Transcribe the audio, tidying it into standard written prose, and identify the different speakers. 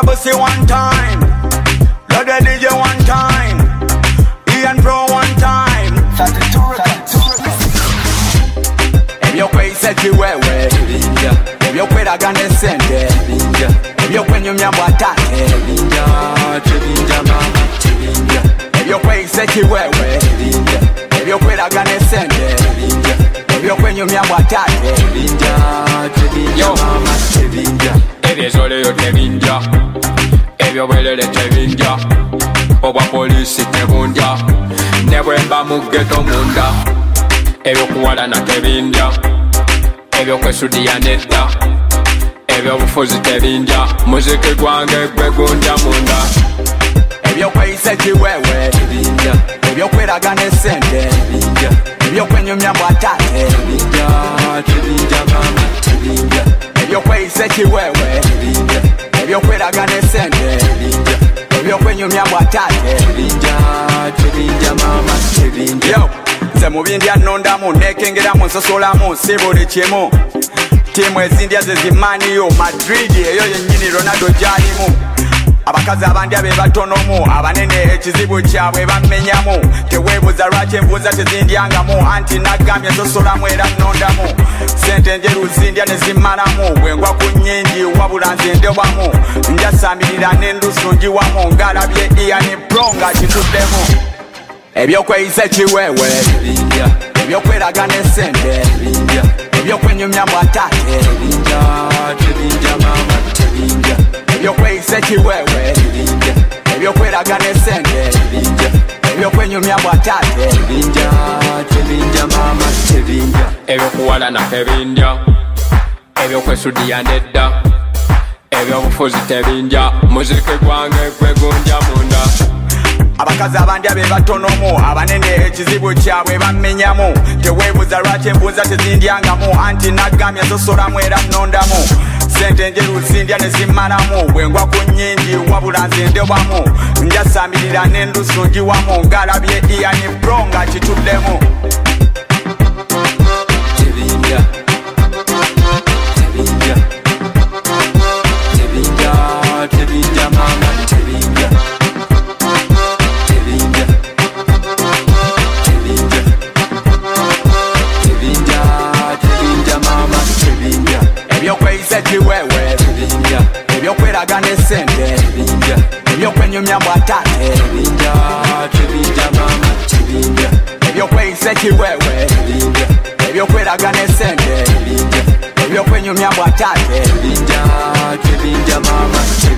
Speaker 1: Bussy one time. Love the DJ one time. Ian Pro one time. Ebyo kweisechi wewe. Ebyo kweraga sente. Ebyo kwenyumya bwatate. Ebyo kweisechi wewe. Ebyo kweraga sente. Ebyo kwenyumya bwatate.
Speaker 2: Yo ebyezolero tebindya, ebyobwerere tebindya, obwa polisi tebundya, ne bwemba mu ghetto munda. Ebyokuwalana tebindya, ebyokwesudiya nedda, ebyobufuzi tebindya, muziki gwange gwe gundya munda.
Speaker 1: Ebyokweyisechi wewe, ebyokweraga sente, ebyokwenyumya bwatate. Ebyokweyisechi wewe, ebyokweraga sente, ebyokwenyumya bwatate. Yo, nze mubindya nondamu nekengeramu nsosolamu si buli kimu. Timu ezindya ze zimaniyo Madrid eyo yennyini Ronaldo gyalimu. Abakazi abandya be batonomu, abanene ekizibu kyabwe bamenyamu. Teweebuza lwaki embuuza tezindyangamu, anti nagambye nsosolamu era nondamu. Sente njeru zindya ne zimalamu, bwengwa ku nnyingi wabula nze ndebwamu. Njasamirira n'endusu njiwamu, ng'alabye Ian Pro ng'akituddemu. Ebyokweyisechi wewe, ebyokweraga sente, ebyokwenyumya bwatate. Ebyokweyisechi wewe, ebyokweraga sente, ebyokwenyumya bwatate.
Speaker 2: Ebyokuwalana tebindya, ebyokwesudiya nedda, ebyobufuzi tebindya, muziki gwange gwe gundya munda.
Speaker 1: Abakazi abandya be batonomu, abanene ekizibu kyabwe bamenyamu. Teweebuza lwaki embuuza tezindyangamu, anti nagambye nsosolamu era nondamu. Sente njeru zindya ne zimalamu, bwengwa ku nnyingi wabula nze ndebwamu. Njasamirira n'endusu njiwamu, ng'alabye Ian Pro ng'akituddemu. Ebyokweyisechi wewe, ebyokweraga sente, ebyokwenyumya bwatate. Ebyokweyisechi wewe, ebyokweraga sente, ebyokwenyumya bwatate.